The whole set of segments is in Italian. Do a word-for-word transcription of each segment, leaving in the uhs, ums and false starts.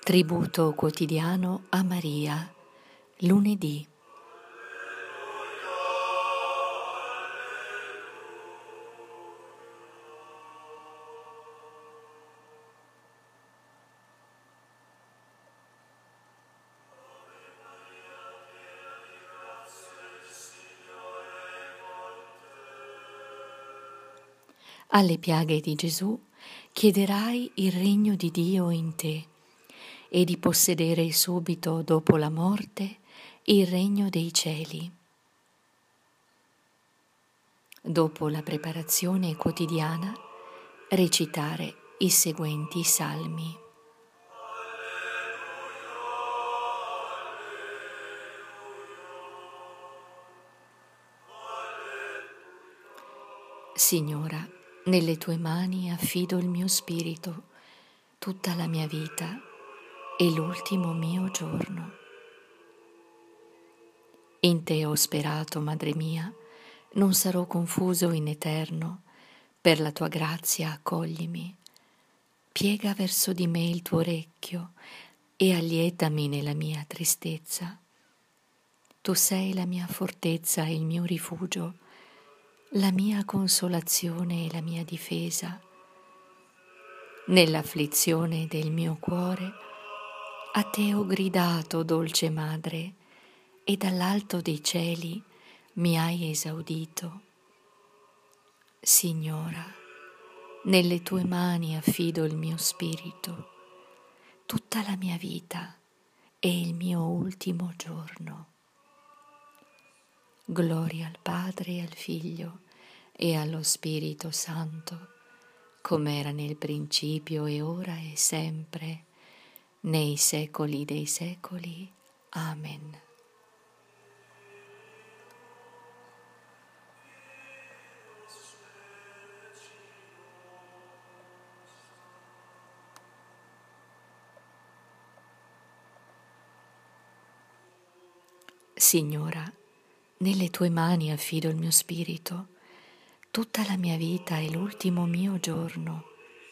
Tributo quotidiano a Maria, lunedì. Alle piaghe di Gesù chiederai il regno di Dio in te e di possedere subito dopo la morte il regno dei cieli. Dopo la preparazione quotidiana, recitare i seguenti salmi. Signora, nelle tue mani affido il mio spirito, tutta la mia vita e l'ultimo mio giorno. In te ho sperato, Madre mia, non sarò confuso in eterno, per la tua grazia accoglimi. Piega verso di me il tuo orecchio e allietami nella mia tristezza. Tu sei la mia fortezza e il mio rifugio, la mia consolazione e la mia difesa. Nell'afflizione del mio cuore a te ho gridato, dolce Madre, e dall'alto dei cieli mi hai esaudito. Signora, nelle tue mani affido il mio spirito, tutta la mia vita e il mio ultimo giorno. Gloria al Padre e al Figlio e allo Spirito Santo, come era nel principio e ora e sempre, nei secoli dei secoli. Amen. Signora, nelle tue mani affido il mio spirito, tutta la mia vita e l'ultimo mio giorno.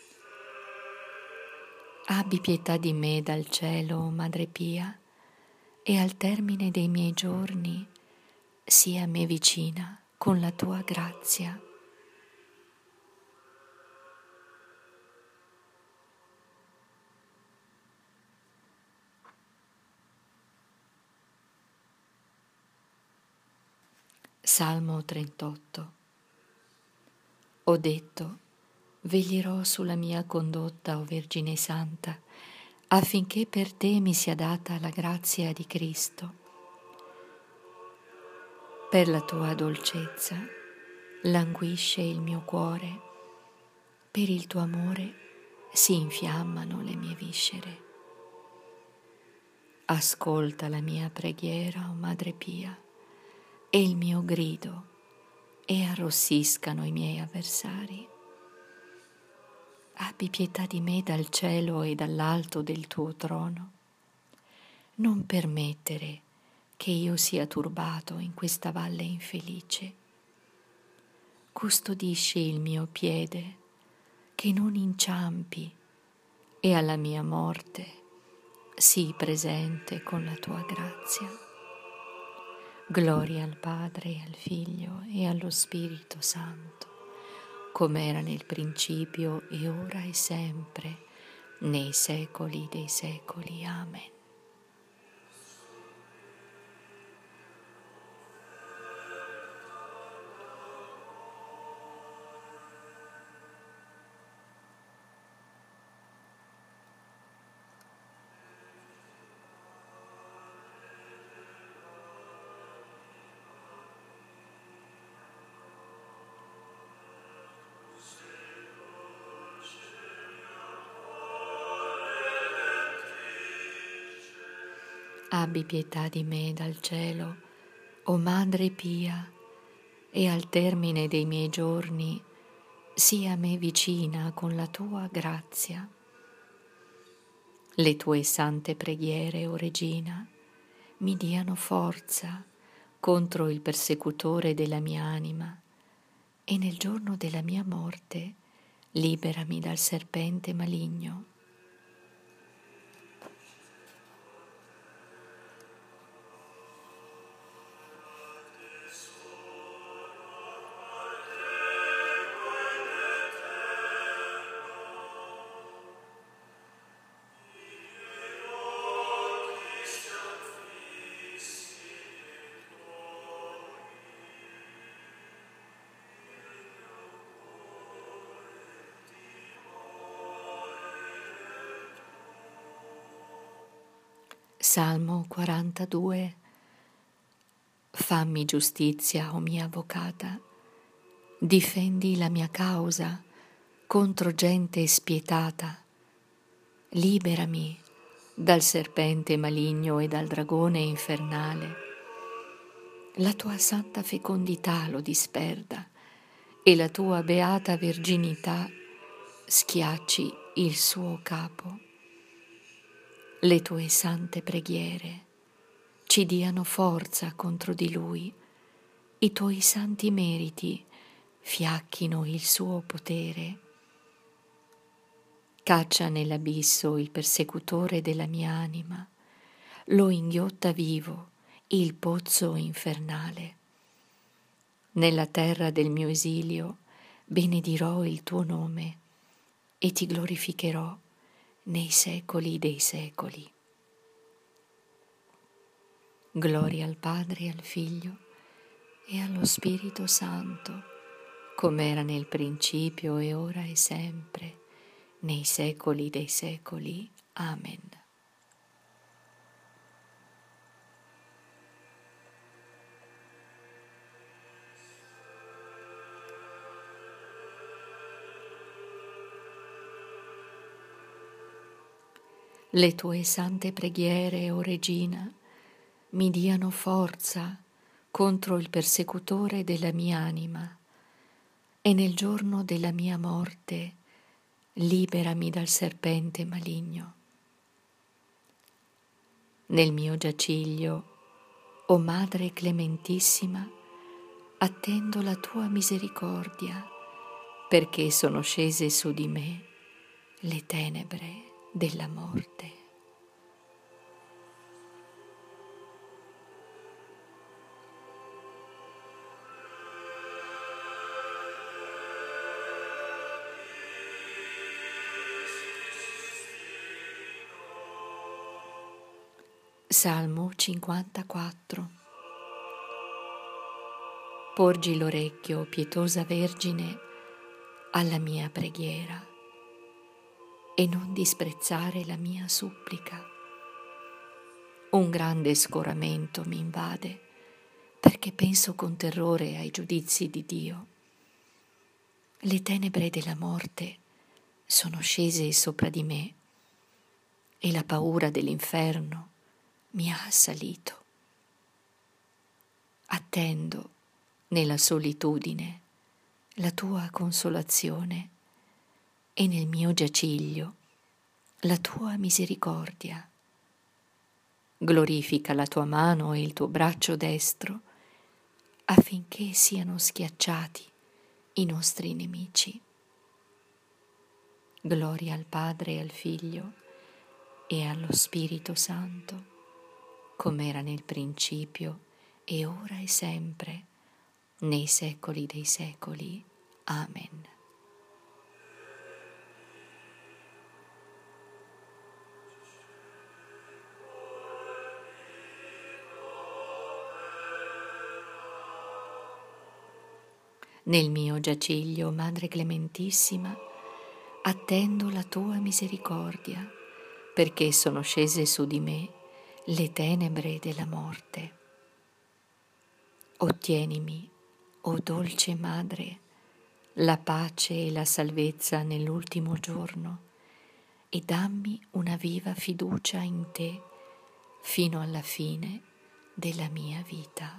Abbi pietà di me dal cielo, Madre pia, e al termine dei miei giorni sii a me vicina con la tua grazia. Salmo trentotto. Ho detto, veglierò sulla mia condotta, o Vergine Santa, affinché per te mi sia data la grazia di Cristo. Per la tua dolcezza languisce il mio cuore, per il tuo amore si infiammano le mie viscere. Ascolta la mia preghiera, o Madre pia, e il mio grido, e arrossiscano i miei avversari. Abbi pietà di me dal cielo e dall'alto del tuo trono. Non permettere che io sia turbato in questa valle infelice. Custodisci il mio piede, che non inciampi, e alla mia morte sii presente con la tua grazia. Gloria al Padre, al Figlio e allo Spirito Santo, come era nel principio e ora e sempre, nei secoli dei secoli. Amen. Abbi pietà di me dal cielo, o Madre pia, e al termine dei miei giorni sii a me vicina con la tua grazia. Le tue sante preghiere, o Regina, mi diano forza contro il persecutore della mia anima, e nel giorno della mia morte liberami dal serpente maligno. Salmo quarantadue. Fammi giustizia, o mia avvocata, difendi la mia causa contro gente spietata, liberami dal serpente maligno e dal dragone infernale. La tua santa fecondità lo disperda e la tua beata verginità schiacci il suo capo. Le tue sante preghiere ci diano forza contro di lui, i tuoi santi meriti fiacchino il suo potere. Caccia nell'abisso il persecutore della mia anima, lo inghiotta vivo il pozzo infernale. Nella terra del mio esilio benedirò il tuo nome e ti glorificherò nei secoli dei secoli. Gloria al Padre e al Figlio e allo Spirito Santo, come era nel principio e ora e sempre, nei secoli dei secoli. Amen. Le tue sante preghiere, o Regina, mi diano forza contro il persecutore della mia anima, e nel giorno della mia morte liberami dal serpente maligno. Nel mio giaciglio, o Madre clementissima, attendo la tua misericordia, perché sono scese su di me le tenebre della morte. Salmo cinquantaquattro. Porgi l'orecchio, pietosa Vergine, alla mia preghiera e non disprezzare la mia supplica. Un grande scoramento mi invade perché penso con terrore ai giudizi di Dio. Le tenebre della morte sono scese sopra di me e la paura dell'inferno mi ha assalito. Attendo nella solitudine la tua consolazione e nel mio giaciglio la tua misericordia. Glorifica la tua mano e il tuo braccio destro affinché siano schiacciati i nostri nemici. Gloria al Padre e al Figlio e allo Spirito Santo, come era nel principio e ora e sempre, nei secoli dei secoli. Amen. Nel mio giaciglio, Madre clementissima, attendo la tua misericordia, perché sono scese su di me le tenebre della morte. Ottienimi, o dolce Madre, la pace e la salvezza nell'ultimo giorno e dammi una viva fiducia in te fino alla fine della mia vita.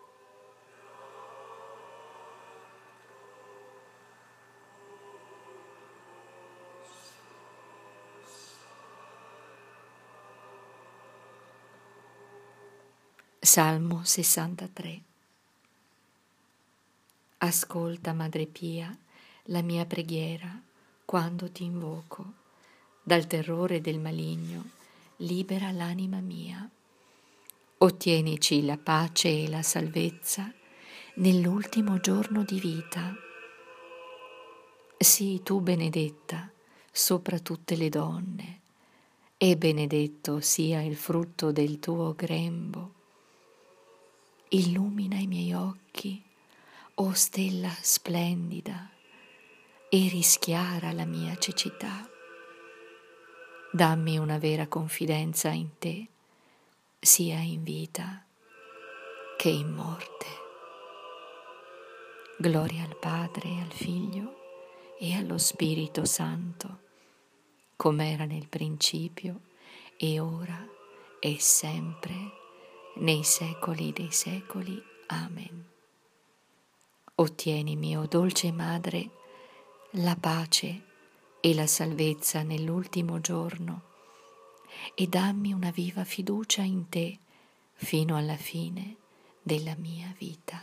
Salmo sessantatré. Ascolta, Madre Pia, la mia preghiera quando ti invoco. Dal terrore del maligno libera l'anima mia. Ottienici la pace e la salvezza nell'ultimo giorno di vita. Sii tu benedetta sopra tutte le donne, e benedetto sia il frutto del tuo grembo. Illumina i miei occhi, o stella splendida, e rischiara la mia cecità. Dammi una vera confidenza in te, sia in vita che in morte. Gloria al Padre, al Figlio e allo Spirito Santo, come era nel principio, e ora, e sempre, nei secoli dei secoli. Amen. Ottienimi, o dolce Madre, la pace e la salvezza nell'ultimo giorno, e dammi una viva fiducia in Te fino alla fine della mia vita.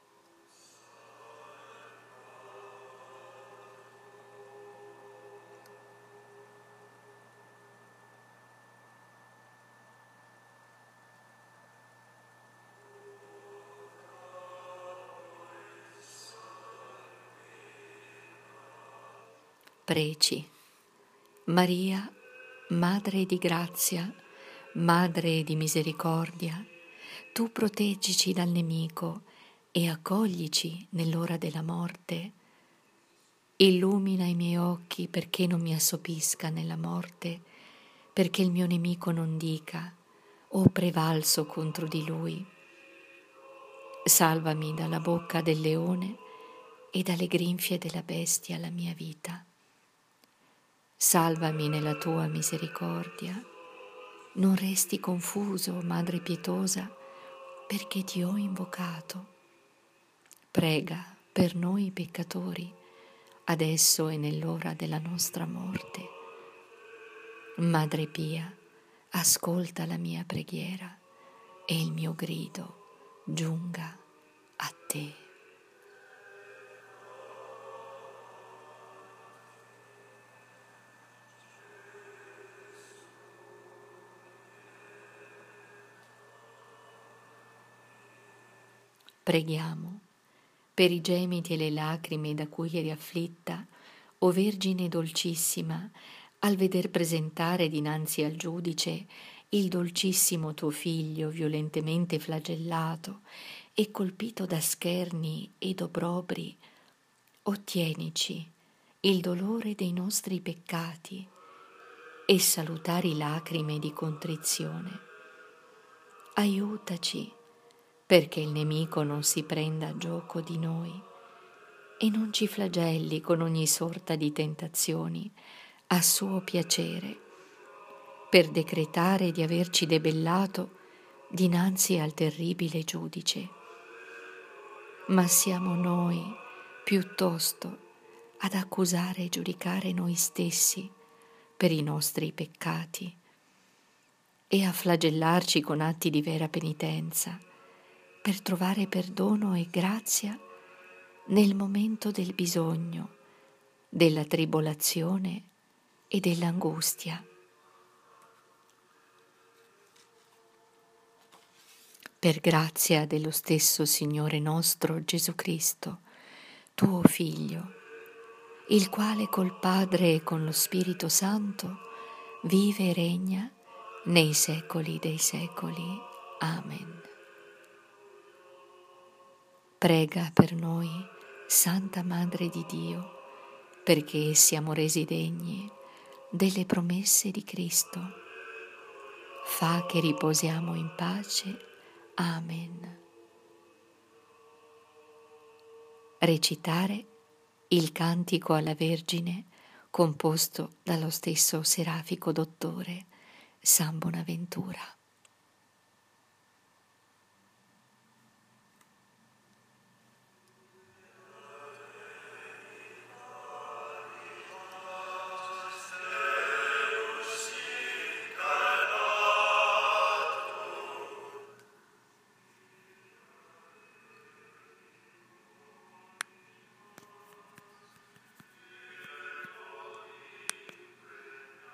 Preci. Maria, Madre di grazia, Madre di misericordia, tu proteggici dal nemico e accoglici nell'ora della morte. Illumina i miei occhi perché non mi assopisca nella morte, perché il mio nemico non dica: ho prevalso contro di lui. Salvami dalla bocca del leone e dalle grinfie della bestia la mia vita. Salvami nella tua misericordia. Non resti confuso, Madre pietosa, perché ti ho invocato. Prega per noi peccatori, adesso e nell'ora della nostra morte. Madre pia, ascolta la mia preghiera e il mio grido giunga a te. Preghiamo per i gemiti e le lacrime da cui eri afflitta, o Vergine dolcissima, al veder presentare dinanzi al giudice il dolcissimo tuo figlio violentemente flagellato e colpito da scherni ed obbrobri. Ottienici il dolore dei nostri peccati e salutari lacrime di contrizione. Aiutaci perché il nemico non si prenda a gioco di noi e non ci flagelli con ogni sorta di tentazioni a suo piacere, per decretare di averci debellato dinanzi al terribile giudice. Ma siamo noi piuttosto ad accusare e giudicare noi stessi per i nostri peccati e a flagellarci con atti di vera penitenza, per trovare perdono e grazia nel momento del bisogno, della tribolazione e dell'angustia. Per grazia dello stesso Signore nostro Gesù Cristo, tuo Figlio, il quale col Padre e con lo Spirito Santo vive e regna nei secoli dei secoli. Amen. Prega per noi, Santa Madre di Dio, perché siamo resi degni delle promesse di Cristo. Fa che riposiamo in pace. Amen. Recitare il cantico alla Vergine composto dallo stesso Serafico Dottore, San Bonaventura.